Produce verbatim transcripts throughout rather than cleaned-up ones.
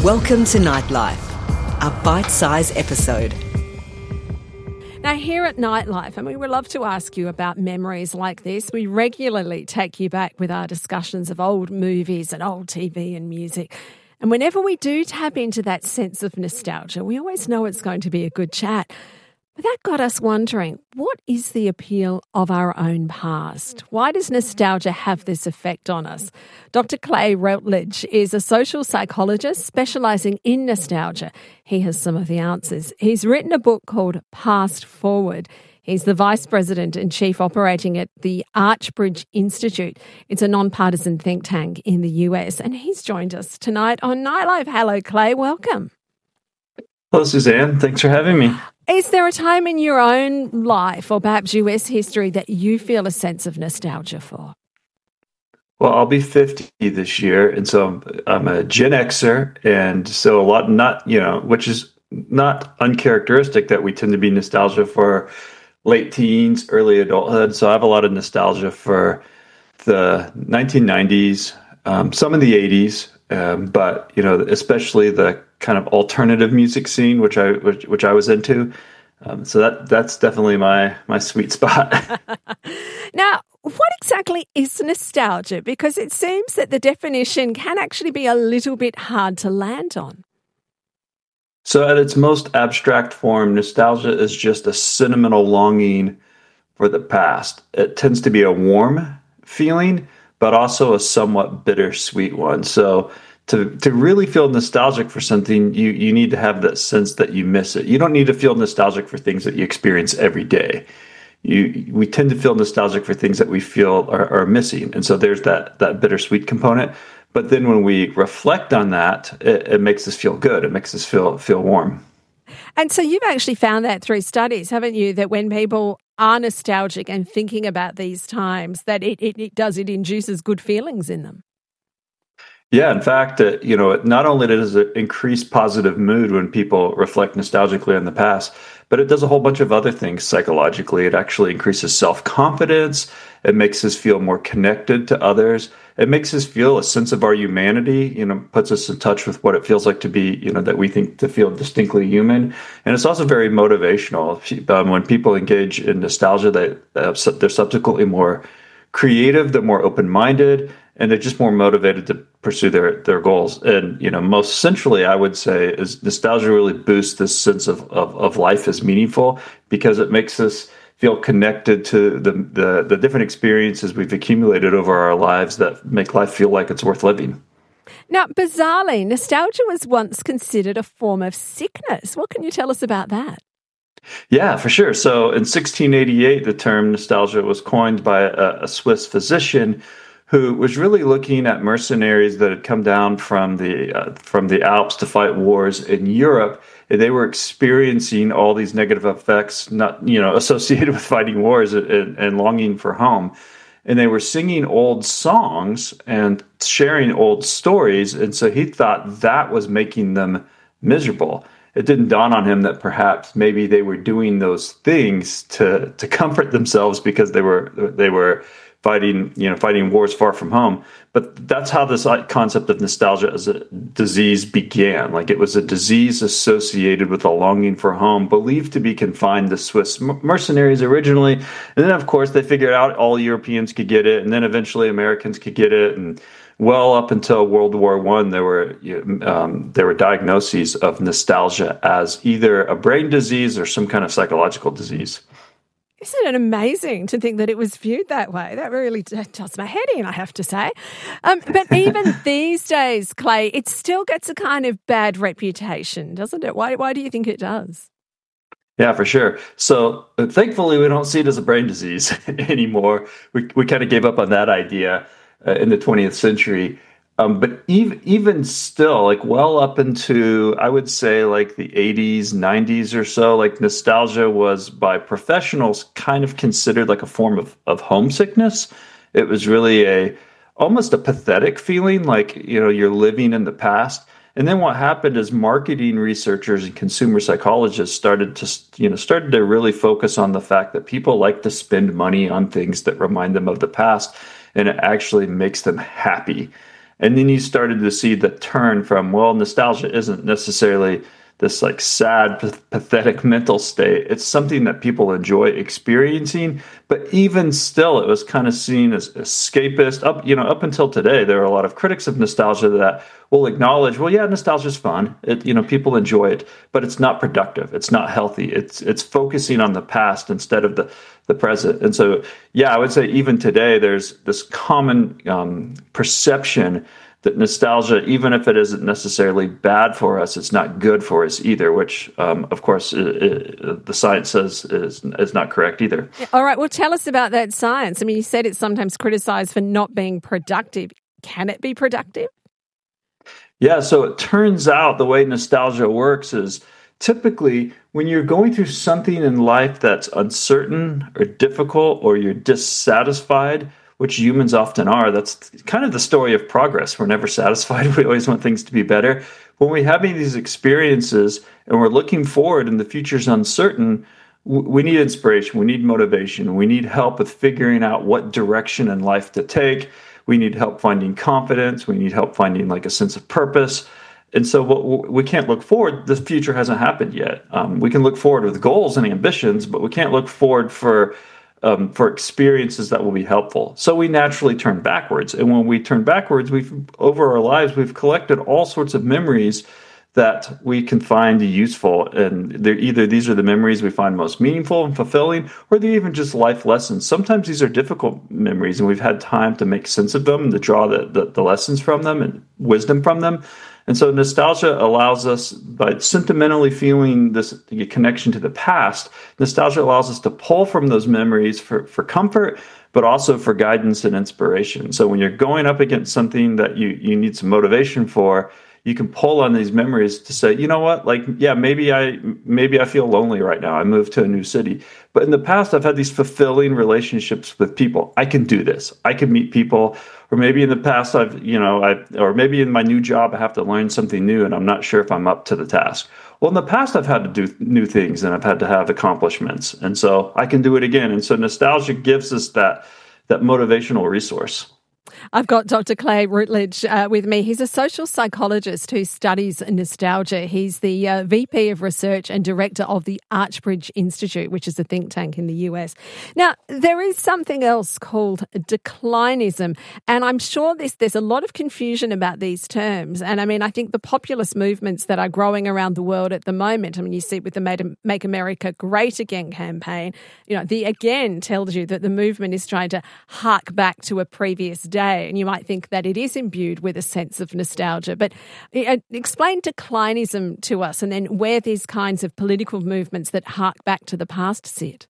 Welcome to Nightlife, a bite-sized episode. Now, here at Nightlife, and we would love to ask you about memories like this. We regularly take you back with our discussions of old movies and old T V and music. And whenever we do tap into that sense of nostalgia, we always know it's going to be a good chat. But that got us wondering, what is the appeal of our own past? Why does nostalgia have this effect on us? Doctor Clay Routledge is a social psychologist specialising in nostalgia. He has some of the answers. He's written a book called Past Forward. He's the Vice President and Chief Operating at the Archbridge Institute. It's a nonpartisan think tank in the U S, and he's joined us tonight on Nightlife. Hello, Clay. Welcome. Hello, Suzanne. Thanks for having me. Is there a time in your own life or perhaps U S history that you feel a sense of nostalgia for? Well, I'll be fifty this year, and so I'm a Gen Xer, and so a lot not, you know, which is not uncharacteristic that we tend to be nostalgia for late teens, early adulthood. So I have a lot of nostalgia for the nineteen nineties, um, some of the eighties, um, but, you know, especially the kind of alternative music scene, which I which, which I was into. Um, so that that's definitely my my sweet spot. Now, what exactly is nostalgia? Because it seems that the definition can actually be a little bit hard to land on. So at its most abstract form, nostalgia is just a sentimental longing for the past. It tends to be a warm feeling, but also a somewhat bittersweet one. So to to really feel nostalgic for something, you, you need to have that sense that you miss it. You don't need to feel nostalgic for things that you experience every day. You we tend to feel nostalgic for things that we feel are, are missing. And so there's that that bittersweet component. But then when we reflect on that, it, it makes us feel good. It makes us feel feel warm. And so you've actually found that through studies, haven't you, that when people are nostalgic and thinking about these times, that it, it, it does, it induces good feelings in them. Yeah, in fact, uh, you know, not only does it increase positive mood when people reflect nostalgically on the past, but it does a whole bunch of other things psychologically. It actually increases self-confidence. It makes us feel more connected to others. It makes us feel a sense of our humanity, you know, puts us in touch with what it feels like to be, you know, that we think to feel distinctly human. And it's also very motivational. Um, when people engage in nostalgia, they, uh, they're subsequently more creative, they're more open-minded, and they're just more motivated to pursue their, their goals. And, you know, most centrally, I would say, is nostalgia really boosts this sense of, of, of life as meaningful because it makes us feel connected to the, the, the different experiences we've accumulated over our lives that make life feel like it's worth living. Now, bizarrely, nostalgia was once considered a form of sickness. What can you tell us about that? Yeah, for sure. So in sixteen eighty-eight, the term nostalgia was coined by a, a Swiss physician who was really looking at mercenaries that had come down from the uh, from the Alps to fight wars in Europe. And they were experiencing all these negative effects, not you know associated with fighting wars and, and longing for home. And they were singing old songs and sharing old stories. And so he thought that was making them miserable. It didn't dawn on him that perhaps maybe they were doing those things to to comfort themselves because they were they were fighting you know fighting wars far from home. But that's how this concept of nostalgia as a disease began. Like it was a disease associated with a longing for home, believed to be confined to Swiss mercenaries originally, and then of course they figured out all Europeans could get it, and then eventually Americans could get it, and well up until World War One, there were um, there were diagnoses of nostalgia as either a brain disease or some kind of psychological disease. Isn't it amazing to think that it was viewed that way? That really does my head in, I have to say. Um, but even these days, Clay, it still gets a kind of bad reputation, doesn't it? Why? Why do you think it does? Yeah, for sure. So uh, thankfully, we don't see it as a brain disease anymore. We we kind of gave up on that idea uh, in the twentieth century. Um, but even even still, like well up into, I would say, like the eighties, nineties or so, like nostalgia was by professionals kind of considered like a form of, of homesickness. It was really a almost a pathetic feeling, like, you know, you're living in the past. And then what happened is marketing researchers and consumer psychologists started to, you know, started to really focus on the fact that people like to spend money on things that remind them of the past, and it actually makes them happy. And then you started to see the turn from, well, nostalgia isn't necessarily this like sad, pathetic mental state. It's something that people enjoy experiencing. But even still, it was kind of seen as escapist. Up, you know, up until today, there are a lot of critics of nostalgia that will acknowledge, well, yeah, nostalgia is fun. It, you know, people enjoy it, but it's not productive. It's not healthy. It's it's focusing on the past instead of the the present. And so, yeah, I would say even today, there's this common um, perception that nostalgia, even if it isn't necessarily bad for us, it's not good for us either, which, um, of course, it, it, the science says is, is not correct either. All right, well, tell us about that science. I mean, you said it's sometimes criticized for not being productive. Can it be productive? Yeah, so it turns out the way nostalgia works is typically when you're going through something in life that's uncertain or difficult or you're dissatisfied, which humans often are, that's kind of the story of progress. We're never satisfied. We always want things to be better. When we're having these experiences and we're looking forward and the future's uncertain, we need inspiration. We need motivation. We need help with figuring out what direction in life to take. We need help finding confidence. We need help finding like a sense of purpose. And so what, we can't look forward. The future hasn't happened yet. Um, we can look forward with goals and ambitions, but we can't look forward for Um, for experiences that will be helpful. So we naturally turn backwards. And when we turn backwards, we've over our lives, we've collected all sorts of memories that we can find useful. And they're either these are the memories we find most meaningful and fulfilling, or they're even just life lessons. Sometimes these are difficult memories, and we've had time to make sense of them, to draw the, the, the lessons from them and wisdom from them. And so nostalgia allows us, by sentimentally feeling this connection to the past, nostalgia allows us to pull from those memories for, for comfort, but also for guidance and inspiration. So when you're going up against something that you, you need some motivation for, you can pull on these memories to say, you know what, like, yeah, maybe I maybe I feel lonely right now. I moved to a new city. But in the past, I've had these fulfilling relationships with people. I can do this. I can meet people. Or maybe in the past, I've, you know, I, or maybe in my new job, I have to learn something new and I'm not sure if I'm up to the task. Well, in the past, I've had to do new things and I've had to have accomplishments. And so I can do it again. And so nostalgia gives us that, that motivational resource. I've got Doctor Clay Routledge uh, with me. He's a social psychologist who studies nostalgia. He's the uh, V P of Research and Director of the Archbridge Institute, which is a think tank in the U S. Now, there is something else called declinism, and I'm sure this, there's a lot of confusion about these terms. And I mean, I think the populist movements that are growing around the world at the moment, I mean, you see it with the Make America Great Again campaign, you know, the again tells you that the movement is trying to hark back to a previous day. And you might think that it is imbued with a sense of nostalgia. But uh, explain declinism to us and then where these kinds of political movements that hark back to the past sit.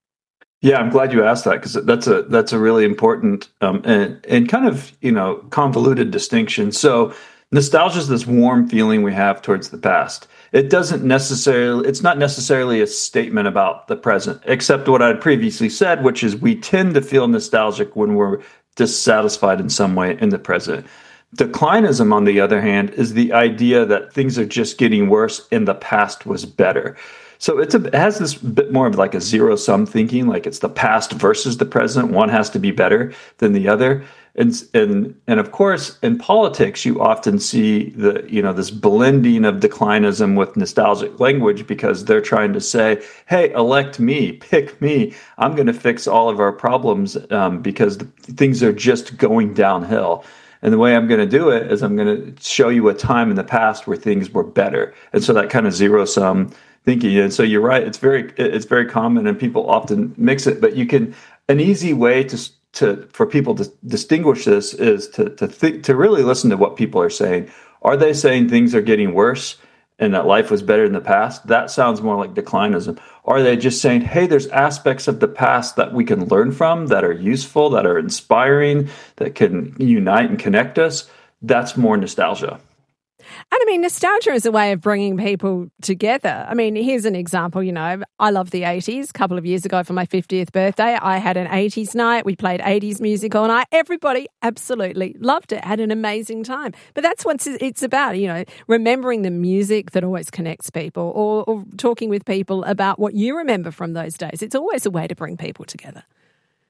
Yeah, I'm glad you asked that because that's a that's a really important um, and, and kind of, you know, convoluted distinction. So nostalgia is this warm feeling we have towards the past. It doesn't necessarily, it's not necessarily a statement about the present, except what I'd previously said, which is we tend to feel nostalgic when we're dissatisfied in some way in the present. Declinism, on the other hand, is the idea that things are just getting worse and the past was better. So it's a, it has this bit more of like a zero-sum thinking, like it's the past versus the present. One has to be better than the other. And, and, and of course, in politics, you often see the, you know, this blending of declinism with nostalgic language because they're trying to say, hey, elect me, pick me. I'm going to fix all of our problems um, because the, things are just going downhill. And the way I'm going to do it is I'm going to show you a time in the past where things were better. And so that kind of zero-sum thinking. And so you're right. It's very, it's very common and people often mix it, but you can, an easy way to, to, for people to distinguish this is to, to think, to really listen to what people are saying. Are they saying things are getting worse and that life was better in the past? That sounds more like declinism. Or are they just saying, hey, there's aspects of the past that we can learn from, that are useful, that are inspiring, that can unite and connect us? That's more nostalgia. And I mean, nostalgia is a way of bringing people together. I mean, here's an example, you know, I love the eighties. A couple of years ago for my fiftieth birthday, I had an eighties night. We played eighties music all night. Everybody absolutely loved it, had an amazing time. But that's what it's about, you know, remembering the music that always connects people or, or talking with people about what you remember from those days. It's always a way to bring people together.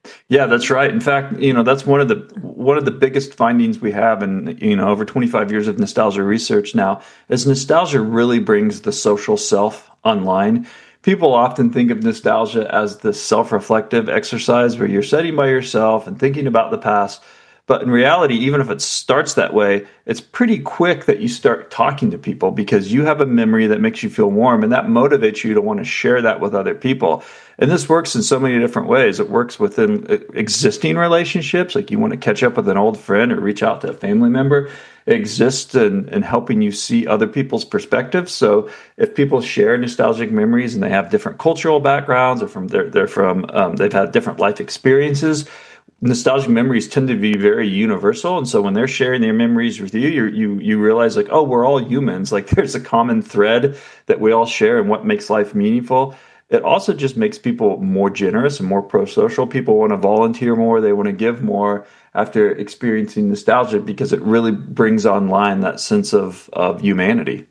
Yeah, that's right. In fact, you know, that's one of the one of the biggest findings we have in, you know, over twenty-five years of nostalgia research now is nostalgia really brings the social self online. People often think of nostalgia as this self-reflective exercise where you're sitting by yourself and thinking about the past. But in reality, even if it starts that way, it's pretty quick that you start talking to people because you have a memory that makes you feel warm and that motivates you to want to share that with other people. And this works in so many different ways. It works within existing relationships, like you want to catch up with an old friend or reach out to a family member. It exists in, in helping you see other people's perspectives. So if people share nostalgic memories and they have different cultural backgrounds or from they're, they're from um, they've had different life experiences, nostalgic memories tend to be very universal. And so when they're sharing their memories with you, you you you realize like, oh, we're all humans. Like there's a common thread that we all share and what makes life meaningful. It also just makes people more generous and more pro-social. People want to volunteer more. They want to give more after experiencing nostalgia because it really brings online that sense of, of humanity.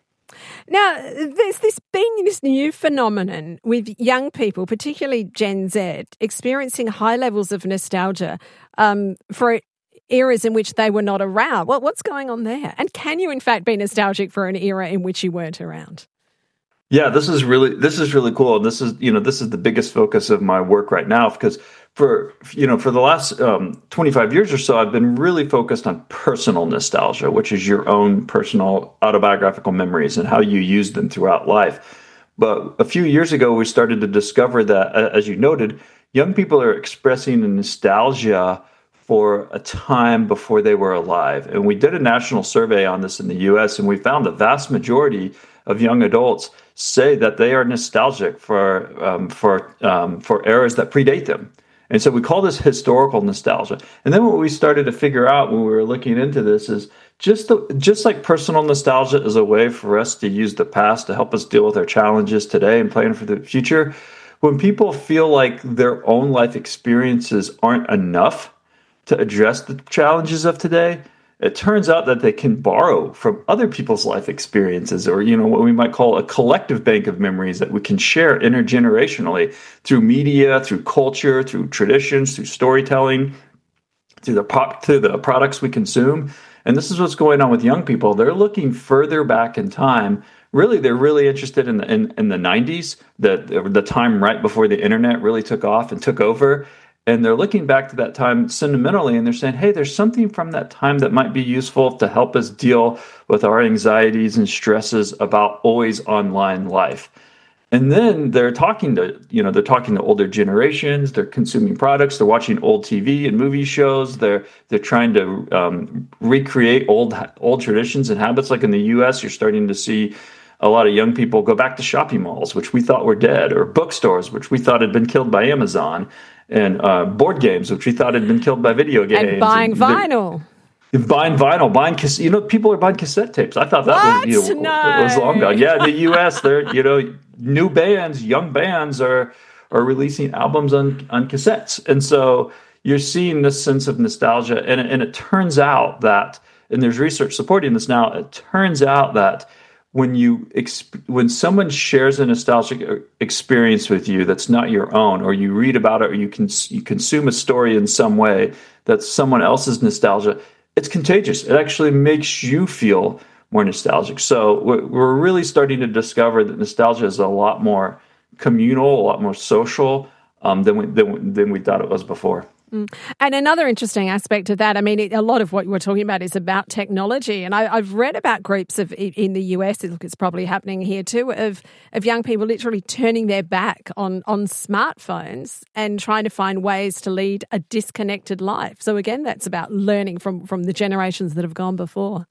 Now, there's this been this new phenomenon with young people, particularly Gen Z, experiencing high levels of nostalgia um, for eras in which they were not around. What, what's going on there? And can you, in fact, be nostalgic for an era in which you weren't around? Yeah, this is really this is really cool. And this is, you know, this is the biggest focus of my work right now because for, you know, for the last um, twenty-five years or so, I've been really focused on personal nostalgia, which is your own personal autobiographical memories and how you use them throughout life. But a few years ago, we started to discover that, as you noted, young people are expressing a nostalgia for a time before they were alive. And we did a national survey on this in the U S, and we found the vast majority of young adults say that they are nostalgic for um, for um, for eras that predate them. And so we call this historical nostalgia. And then what we started to figure out when we were looking into this is just the, just like personal nostalgia is a way for us to use the past to help us deal with our challenges today and plan for the future. When people feel like their own life experiences aren't enough to address the challenges of today, it turns out that they can borrow from other people's life experiences, or, you know, what we might call a collective bank of memories that we can share intergenerationally through media, through culture, through traditions, through storytelling, through the pop, through the products we consume. And this is what's going on with young people. They're looking further back in time. Really, they're really interested in the in, in the nineties, the the time right before the internet really took off and took over. And they're looking back to that time sentimentally, and they're saying, hey, there's something from that time that might be useful to help us deal with our anxieties and stresses about always online life. And then they're talking to, you know, they're talking to older generations, they're consuming products, they're watching old T V and movie shows, they're they're trying to um, recreate old old traditions and habits. Like in the U S, you're starting to see a lot of young people go back to shopping malls, which we thought were dead, or bookstores, which we thought had been killed by Amazon, and uh, board games, which we thought had been killed by video games. And buying and vinyl. Buying vinyl, buying cassette. You know, people are buying cassette tapes. I thought that what? was, you know, no. it was long gone. Yeah, in the U S, they're, you know, new bands, young bands are are releasing albums on on cassettes, and so you're seeing this sense of nostalgia. And and it turns out that, and there's research supporting this now. It turns out that when you when someone shares a nostalgic experience with you that's not your own, or you read about it, or you can you consume a story in some way that's someone else's nostalgia, it's contagious. It actually makes you feel more nostalgic. So we're really starting to discover that nostalgia is a lot more communal, a lot more social um, than we than, than we thought it was before. And another interesting aspect of that, I mean, it, a lot of what we're talking about is about technology. And I, I've read about groups of in the U S, look, it's probably happening here too, of of young people literally turning their back on, on smartphones and trying to find ways to lead a disconnected life. So again, that's about learning from, from the generations that have gone before.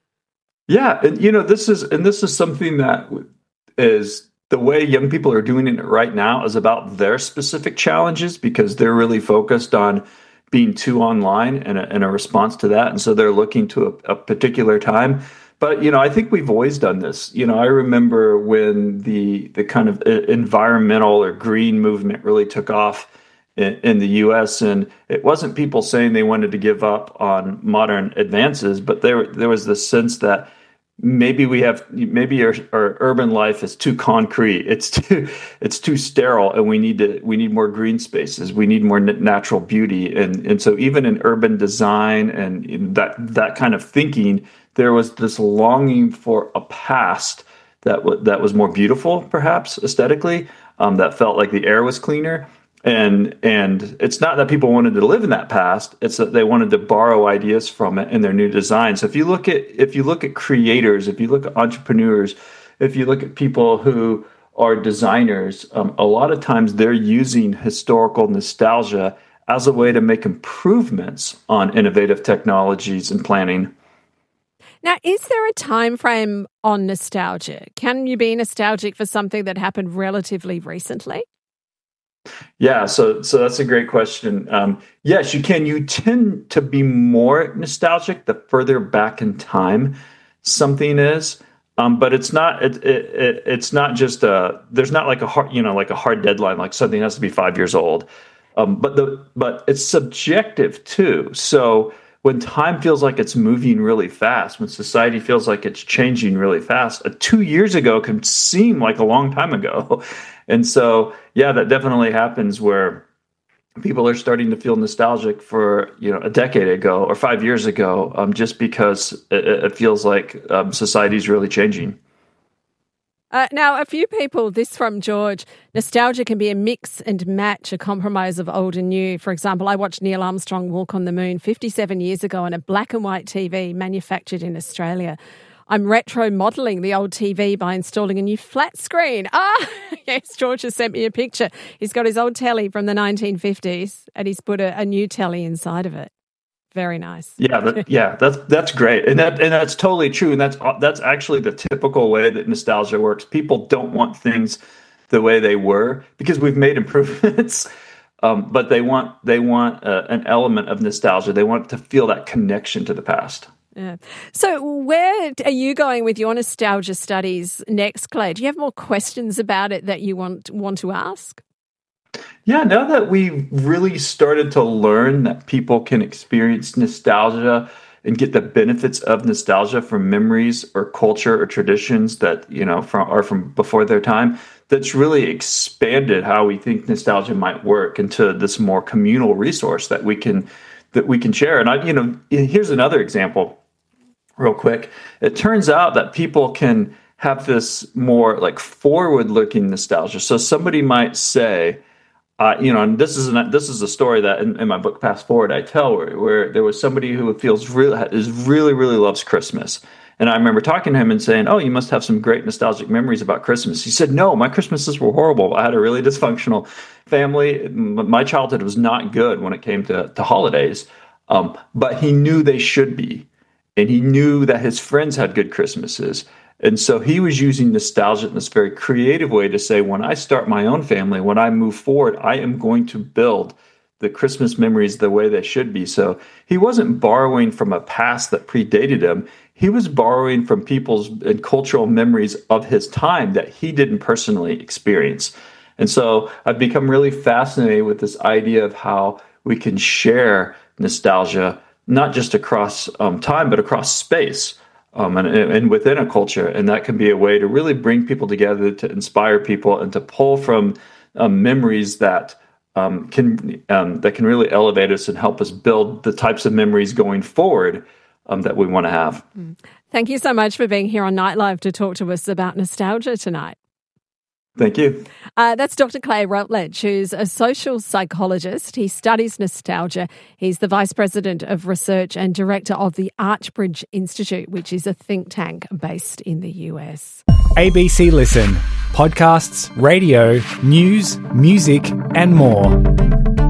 Yeah, and you know, this is and this is something that is the way young people are doing it right now is about their specific challenges, because they're really focused on being too online and a, and a response to that. And so they're looking to a, a particular time. But, you know, I think we've always done this. You know, I remember when the the kind of environmental or green movement really took off in, in the U S, and it wasn't people saying they wanted to give up on modern advances, but there there was this sense that maybe we have maybe our, our urban life is too concrete. It's too it's too sterile, and we need to we need more green spaces. We need more natural beauty, and and so even in urban design and in that that kind of thinking, there was this longing for a past that w- that was more beautiful, perhaps aesthetically, um, that felt like the air was cleaner. And and it's not that people wanted to live in that past; it's that they wanted to borrow ideas from it in their new design. So if you look at if you look at creators, if you look at entrepreneurs, if you look at people who are designers, um, a lot of times they're using historical nostalgia as a way to make improvements on innovative technologies and planning. Now, is there a time frame on nostalgia? Can you be nostalgic for something that happened relatively recently? Yeah, so so that's a great question. Um, yes, you can. You tend to be more nostalgic the further back in time something is, um, but it's not. It, it, it, it's not just a. There's not like a hard, you know, like a hard deadline. Like something has to be five years old. Um, but the but it's subjective too. So when time feels like it's moving really fast, when society feels like it's changing really fast, uh, two years ago can seem like a long time ago. And so, yeah, that definitely happens where people are starting to feel nostalgic for, you know, a decade ago or five years ago, um, just because it, it feels like um, society is really changing. Uh, now, a few people, this from George, nostalgia can be a mix and match, a compromise of old and new. For example, I watched Neil Armstrong walk on the moon fifty-seven years ago on a black and white T V manufactured in Australia. I'm retro modelling the old T V by installing a new flat screen. Ah, yes, George has sent me a picture. He's got his old telly from the nineteen fifties and he's put a, a new telly inside of it. Very nice. Yeah, that, yeah, that's that's great, and that and that's totally true, and that's that's actually the typical way that nostalgia works. People don't want things the way they were because we've made improvements, um, but they want they want uh, an element of nostalgia. They want to feel that connection to the past. Yeah. So where are you going with your nostalgia studies next, Clay? Do you have more questions about it that you want want to ask? Yeah, now that we've really started to learn that people can experience nostalgia and get the benefits of nostalgia from memories or culture or traditions that, you know, from are from before their time, that's really expanded how we think nostalgia might work into this more communal resource that we can that we can share. And I, you know, here's another example, real quick. It turns out that people can have this more like forward-looking nostalgia. So somebody might say, Uh, you know, and this is an, this is a story that in, in my book Fast Forward I tell where, where there was somebody who feels really is really really loves Christmas, and I remember talking to him and saying, "Oh, you must have some great nostalgic memories about Christmas." He said, "No, my Christmases were horrible. I had a really dysfunctional family. My childhood was not good when it came to to holidays, um, but he knew they should be, and he knew that his friends had good Christmases." And so he was using nostalgia in this very creative way to say, when I start my own family, when I move forward, I am going to build the Christmas memories the way they should be. So he wasn't borrowing from a past that predated him. He was borrowing from people's and cultural memories of his time that he didn't personally experience. And so I've become really fascinated with this idea of how we can share nostalgia, not just across um, time, but across space. Um, and, and within a culture, and that can be a way to really bring people together, to inspire people, and to pull from um, memories that um, can um, that can really elevate us and help us build the types of memories going forward um, that we want to have. Thank you so much for being here on Nightlife to talk to us about nostalgia tonight. Thank you. Uh, that's Doctor Clay Routledge, who's a social psychologist. He studies nostalgia. He's the Vice President of Research and Director of the Archbridge Institute, which is a think tank based in the U S. A B C Listen. Podcasts, radio, news, music and more.